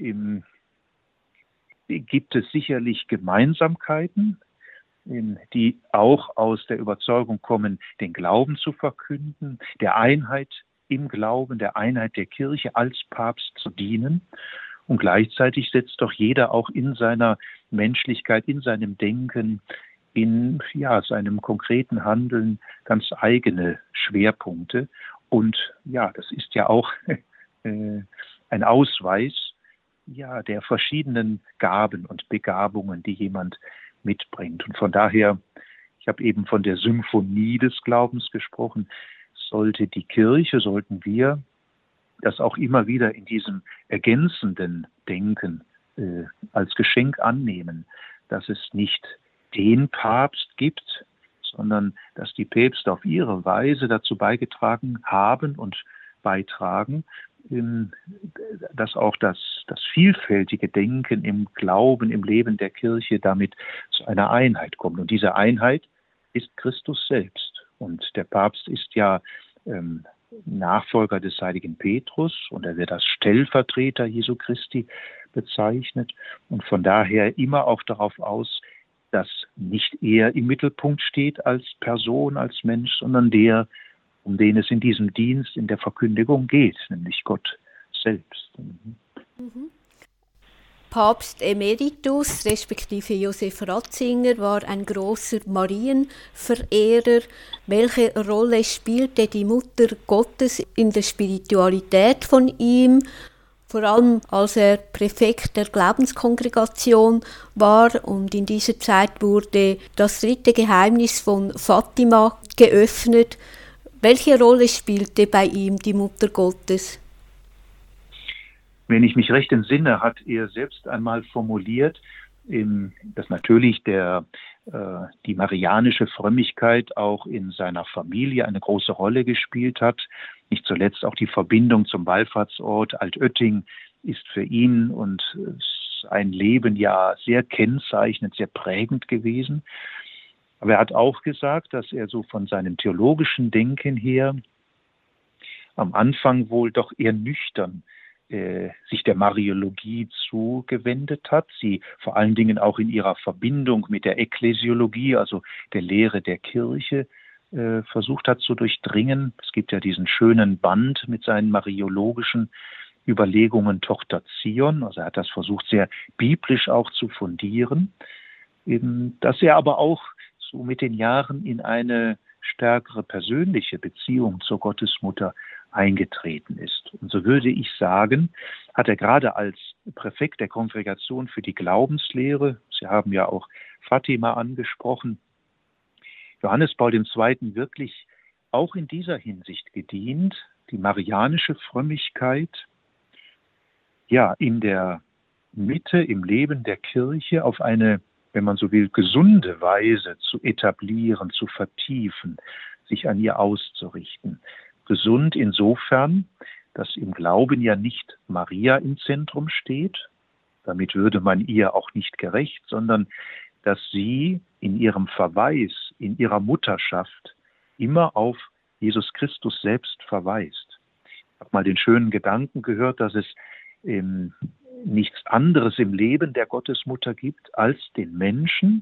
gibt es sicherlich Gemeinsamkeiten, die auch aus der Überzeugung kommen, den Glauben zu verkünden, der Einheit im Glauben, der Einheit der Kirche als Papst zu dienen. Und gleichzeitig setzt doch jeder auch in seiner Menschlichkeit, in seinem Denken, in seinem konkreten Handeln ganz eigene Schwerpunkte. Und ja, das ist ja auch ein Ausweis der verschiedenen Gaben und Begabungen, die jemand mitbringt. Und von daher, ich habe eben von der Symphonie des Glaubens gesprochen, sollten wir das auch immer wieder in diesem ergänzenden Denken als Geschenk annehmen, dass es nicht den Papst gibt, sondern dass die Päpste auf ihre Weise dazu beigetragen haben und beitragen, dass auch das vielfältige Denken im Glauben, im Leben der Kirche damit zu einer Einheit kommt. Und diese Einheit ist Christus selbst. Und der Papst ist ja Nachfolger des heiligen Petrus und er wird als Stellvertreter Jesu Christi bezeichnet und von daher immer auch darauf aus, dass nicht er im Mittelpunkt steht als Person, als Mensch, sondern der, um den es in diesem Dienst, in der Verkündigung geht, nämlich Gott selbst. Papst Emeritus, respektive Josef Ratzinger, war ein großer Marienverehrer. Welche Rolle spielte die Mutter Gottes in der Spiritualität von ihm? Vor allem als er Präfekt der Glaubenskongregation war und in dieser Zeit wurde das dritte Geheimnis von Fatima geöffnet. Welche Rolle spielte bei ihm die Mutter Gottes? Wenn ich mich recht entsinne, hat er selbst einmal formuliert, dass natürlich die marianische Frömmigkeit auch in seiner Familie eine große Rolle gespielt hat. Nicht zuletzt auch die Verbindung zum Wallfahrtsort Altötting ist für ihn und sein Leben ja sehr kennzeichnend, sehr prägend gewesen. Aber er hat auch gesagt, dass er so von seinem theologischen Denken her am Anfang wohl doch eher nüchtern sich der Mariologie zugewendet hat, sie vor allen Dingen auch in ihrer Verbindung mit der Ekklesiologie, also der Lehre der Kirche, versucht hat zu durchdringen. Es gibt ja diesen schönen Band mit seinen mariologischen Überlegungen Tochter Zion, also er hat das versucht, sehr biblisch auch zu fundieren, dass er aber auch so mit den Jahren in eine stärkere persönliche Beziehung zur Gottesmutter eingetreten ist. Und so würde ich sagen, hat er gerade als Präfekt der Kongregation für die Glaubenslehre, Sie haben ja auch Fatima angesprochen, Johannes Paul II. Wirklich auch in dieser Hinsicht gedient, die marianische Frömmigkeit ja in der Mitte, im Leben der Kirche auf eine, wenn man so will, gesunde Weise zu etablieren, zu vertiefen, sich an ihr auszurichten. Gesund insofern, dass im Glauben ja nicht Maria im Zentrum steht, damit würde man ihr auch nicht gerecht, sondern dass sie in ihrem Verweis, in ihrer Mutterschaft immer auf Jesus Christus selbst verweist. Ich habe mal den schönen Gedanken gehört, dass es nichts anderes im Leben der Gottesmutter gibt, als den Menschen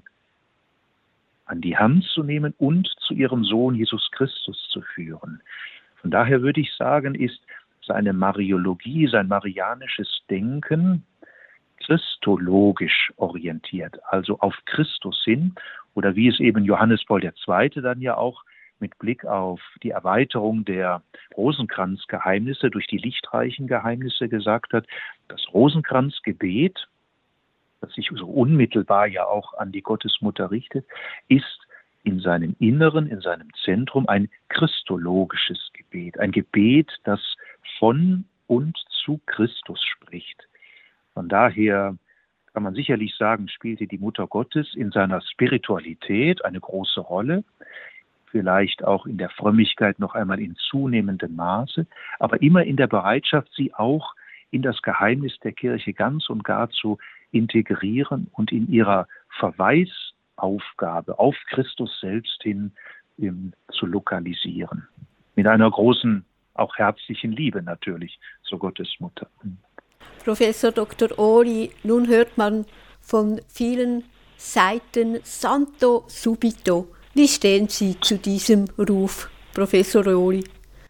an die Hand zu nehmen und zu ihrem Sohn Jesus Christus zu führen. Von daher würde ich sagen, ist seine Mariologie, sein marianisches Denken christologisch orientiert, also auf Christus hin, oder wie es eben Johannes Paul II. Dann ja auch mit Blick auf die Erweiterung der Rosenkranzgeheimnisse durch die lichtreichen Geheimnisse gesagt hat, das Rosenkranzgebet, das sich so unmittelbar ja auch an die Gottesmutter richtet, ist in seinem Inneren, in seinem Zentrum ein christologisches Gebet, ein Gebet, das von und zu Christus spricht. Von daher kann man sicherlich sagen, spielte die Mutter Gottes in seiner Spiritualität eine große Rolle, vielleicht auch in der Frömmigkeit noch einmal in zunehmendem Maße, aber immer in der Bereitschaft, sie auch in das Geheimnis der Kirche ganz und gar zu integrieren und in ihrer Verweisaufgabe auf Christus selbst hin zu lokalisieren. Mit einer großen, auch herzlichen Liebe natürlich zur Gottesmutter. Professor Dr. Ohly, nun hört man von vielen Seiten Santo subito. Wie stehen Sie zu diesem Ruf, Professor Ohly?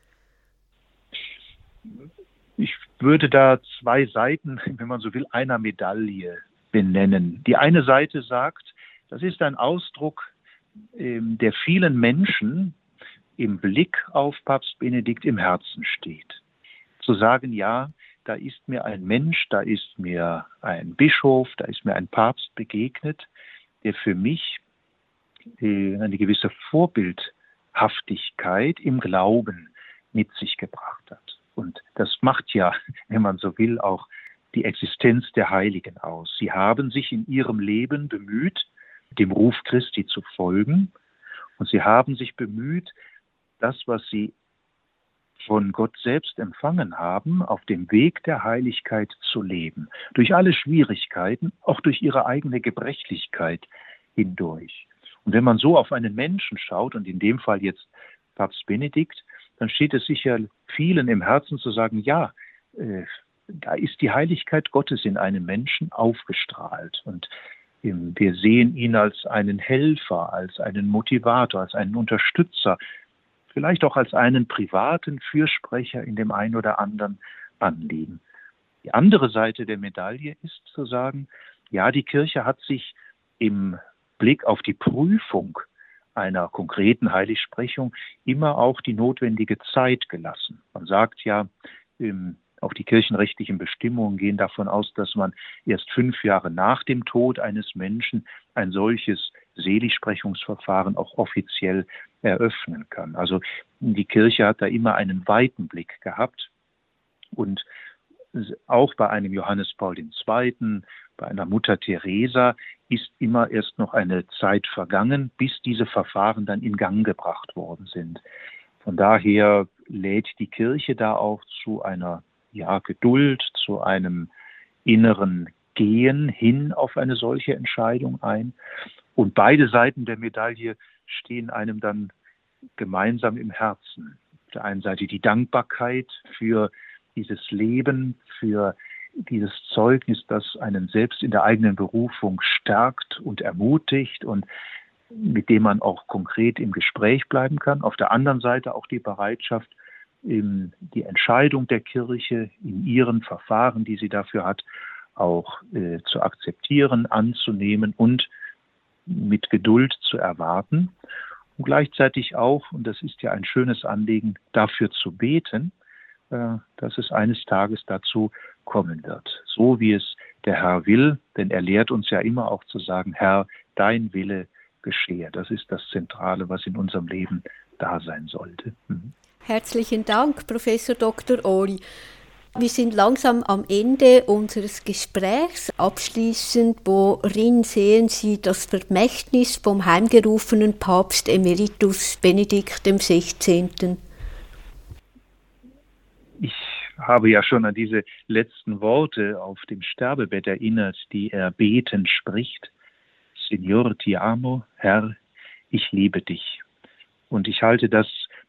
Ich würde da zwei Seiten, wenn man so will, einer Medaille benennen. Die eine Seite sagt, das ist ein Ausdruck der vielen Menschen im Blick auf Papst Benedikt im Herzen steht. Zu sagen, ja, da ist mir ein Mensch, da ist mir ein Bischof, da ist mir ein Papst begegnet, der für mich eine gewisse Vorbildhaftigkeit im Glauben mit sich gebracht hat. Und das macht ja, wenn man so will, auch die Existenz der Heiligen aus. Sie haben sich in ihrem Leben bemüht, dem Ruf Christi zu folgen. Und sie haben sich bemüht, das, was sie von Gott selbst empfangen haben, auf dem Weg der Heiligkeit zu leben. Durch alle Schwierigkeiten, auch durch ihre eigene Gebrechlichkeit hindurch. Und wenn man so auf einen Menschen schaut, und in dem Fall jetzt Papst Benedikt, dann steht es sicher vielen im Herzen zu sagen, ja, da ist die Heiligkeit Gottes in einem Menschen aufgestrahlt. Und wir sehen ihn als einen Helfer, als einen Motivator, als einen Unterstützer, vielleicht auch als einen privaten Fürsprecher in dem einen oder anderen Anliegen. Die andere Seite der Medaille ist zu sagen, ja, die Kirche hat sich im Blick auf die Prüfung einer konkreten Heiligsprechung immer auch die notwendige Zeit gelassen. Man sagt ja, auch die kirchenrechtlichen Bestimmungen gehen davon aus, dass man erst 5 Jahre nach dem Tod eines Menschen ein solches Seligsprechungsverfahren auch offiziell eröffnen kann. Also die Kirche hat da immer einen weiten Blick gehabt und auch bei einem Johannes Paul II., bei einer Mutter Teresa ist immer erst noch eine Zeit vergangen, bis diese Verfahren dann in Gang gebracht worden sind. Von daher lädt die Kirche da auch zu einer Geduld, zu einem inneren Gehen hin auf eine solche Entscheidung ein. Und beide Seiten der Medaille stehen einem dann gemeinsam im Herzen. Auf der einen Seite die Dankbarkeit für dieses Leben, für dieses Zeugnis, das einen selbst in der eigenen Berufung stärkt und ermutigt und mit dem man auch konkret im Gespräch bleiben kann. Auf der anderen Seite auch die Bereitschaft, die Entscheidung der Kirche in ihren Verfahren, die sie dafür hat, auch zu akzeptieren, anzunehmen und mit Geduld zu erwarten. Und gleichzeitig auch, und das ist ja ein schönes Anliegen, dafür zu beten, dass es eines Tages dazu kommen wird. So wie es der Herr will, denn er lehrt uns ja immer auch zu sagen, Herr, dein Wille geschehe. Das ist das Zentrale, was in unserem Leben da sein sollte. Herzlichen Dank, Professor Dr. Ohly. Wir sind langsam am Ende unseres Gesprächs. Abschließend, worin sehen Sie das Vermächtnis vom heimgerufenen Papst Emeritus Benedikt XVI.? Ich habe ja schon an diese letzten Worte auf dem Sterbebett erinnert, die er betend spricht. Signor ti amo, Herr, ich liebe dich. Und ich halte das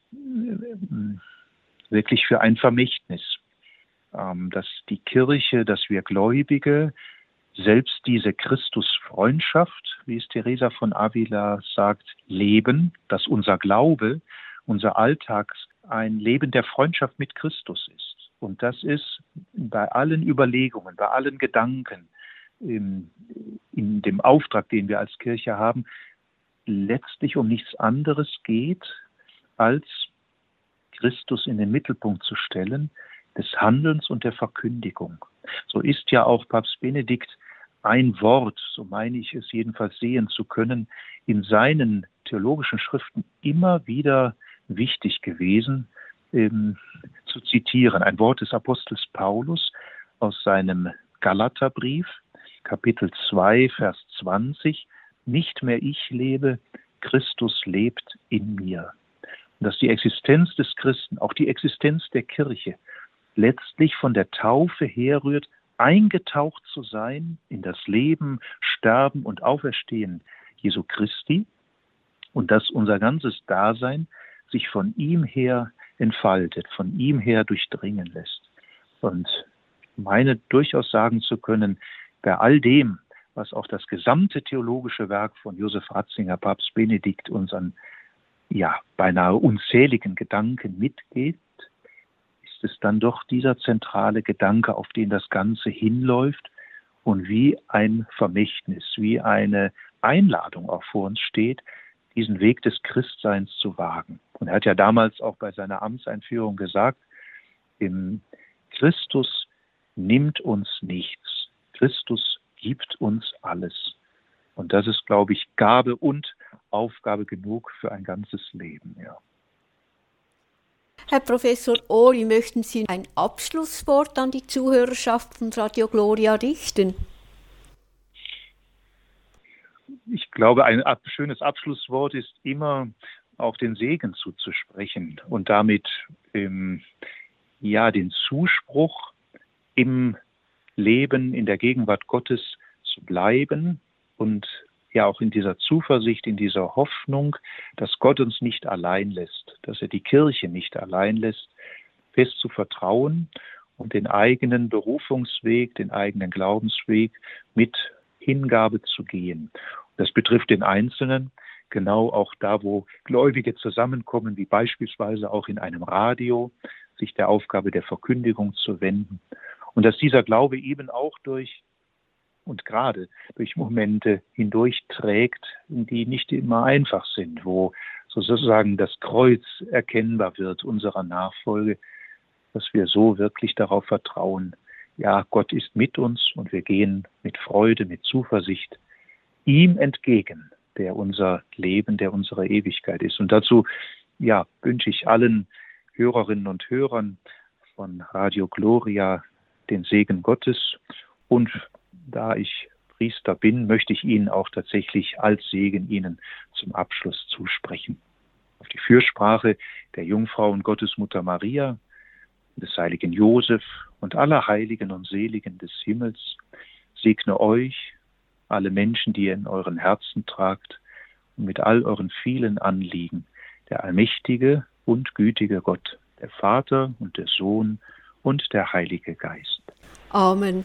wirklich für ein Vermächtnis, dass die Kirche, dass wir Gläubige selbst diese Christusfreundschaft, wie es Teresa von Avila sagt, leben, dass unser Glaube, unser Alltag ein Leben der Freundschaft mit Christus ist. Und das ist bei allen Überlegungen, bei allen Gedanken, in dem Auftrag, den wir als Kirche haben, letztlich um nichts anderes geht, als Christus in den Mittelpunkt zu stellen, des Handelns und der Verkündigung. So ist ja auch Papst Benedikt ein Wort, so meine ich es jedenfalls sehen zu können, in seinen theologischen Schriften immer wieder wichtig gewesen, zu zitieren. Ein Wort des Apostels Paulus aus seinem Galaterbrief, Kapitel 2, Vers 20, nicht mehr ich lebe, Christus lebt in mir. Und dass die Existenz des Christen, auch die Existenz der Kirche, letztlich von der Taufe herrührt, eingetaucht zu sein in das Leben, Sterben und Auferstehen Jesu Christi und dass unser ganzes Dasein sich von ihm her entfaltet, von ihm her durchdringen lässt. Und ich meine durchaus sagen zu können, bei all dem, was auch das gesamte theologische Werk von Josef Ratzinger, Papst Benedikt uns an beinahe unzähligen Gedanken mitgeht, ist es dann doch dieser zentrale Gedanke, auf den das Ganze hinläuft und wie ein Vermächtnis, wie eine Einladung auch vor uns steht, diesen Weg des Christseins zu wagen. Und er hat ja damals auch bei seiner Amtseinführung gesagt, Christus nimmt uns nichts, Christus gibt uns alles. Und das ist, glaube ich, Gabe und Aufgabe genug für ein ganzes Leben. Ja. Herr Professor Ohly, möchten Sie ein Abschlusswort an die Zuhörerschaft von Radio Gloria richten? Ich glaube, ein schönes Abschlusswort ist immer, auch den Segen zuzusprechen und damit den Zuspruch im Leben, in der Gegenwart Gottes zu bleiben und ja auch in dieser Zuversicht, in dieser Hoffnung, dass Gott uns nicht allein lässt, dass er die Kirche nicht allein lässt, fest zu vertrauen und den eigenen Berufungsweg, den eigenen Glaubensweg mit Hingabe zu gehen. Das betrifft den Einzelnen, genau auch da, wo Gläubige zusammenkommen, wie beispielsweise auch in einem Radio, sich der Aufgabe der Verkündigung zu wenden. Und dass dieser Glaube eben auch gerade durch Momente hindurchträgt, die nicht immer einfach sind, wo sozusagen das Kreuz erkennbar wird unserer Nachfolge, dass wir so wirklich darauf vertrauen, ja, Gott ist mit uns und wir gehen mit Freude, mit Zuversicht ihm entgegen, der unser Leben, der unsere Ewigkeit ist. Und dazu, wünsche ich allen Hörerinnen und Hörern von Radio Gloria den Segen Gottes. Und da ich Priester bin, möchte ich Ihnen auch tatsächlich als Segen Ihnen zum Abschluss zusprechen. Auf die Fürsprache der Jungfrau und Gottesmutter Maria, des heiligen Josef und aller Heiligen und Seligen des Himmels, segne euch, alle Menschen, die ihr in euren Herzen tragt, und mit all euren vielen Anliegen, der allmächtige und gütige Gott, der Vater und der Sohn und der Heilige Geist. Amen.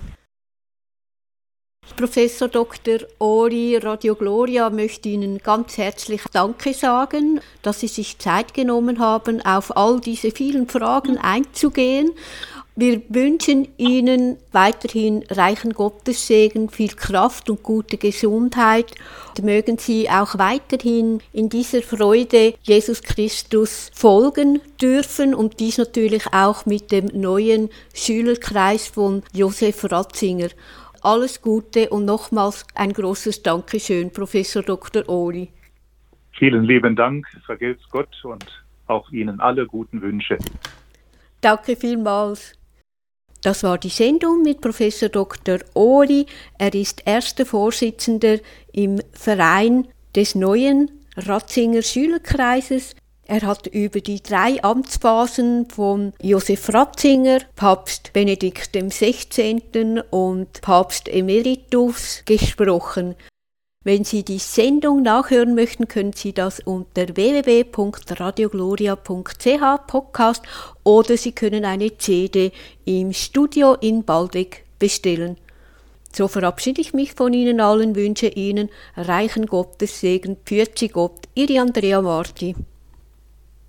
Professor Dr. Ori, Radio Gloria möchte Ihnen ganz herzlich Danke sagen, dass Sie sich Zeit genommen haben, auf all diese vielen Fragen einzugehen. Wir wünschen Ihnen weiterhin reichen Gottessegen, viel Kraft und gute Gesundheit. Und mögen Sie auch weiterhin in dieser Freude Jesus Christus folgen dürfen und dies natürlich auch mit dem neuen Schülerkreis von Josef Ratzinger. Alles Gute und nochmals ein großes Dankeschön, Professor Dr. Ori. Vielen lieben Dank, vergelt's Gott und auch Ihnen alle guten Wünsche. Danke vielmals. Das war die Sendung mit Professor Dr. Ori. Er ist erster Vorsitzender im Verein des neuen Ratzinger Schülerkreises. Er hat über die 3 Amtsphasen von Josef Ratzinger, Papst Benedikt XVI. Und Papst Emeritus gesprochen. Wenn Sie die Sendung nachhören möchten, können Sie das unter www.radiogloria.ch Podcast oder Sie können eine CD im Studio in Baldeck bestellen. So verabschiede ich mich von Ihnen allen, wünsche Ihnen reichen Gottes Segen, Pürzi Gott, Ihre Andrea Marti.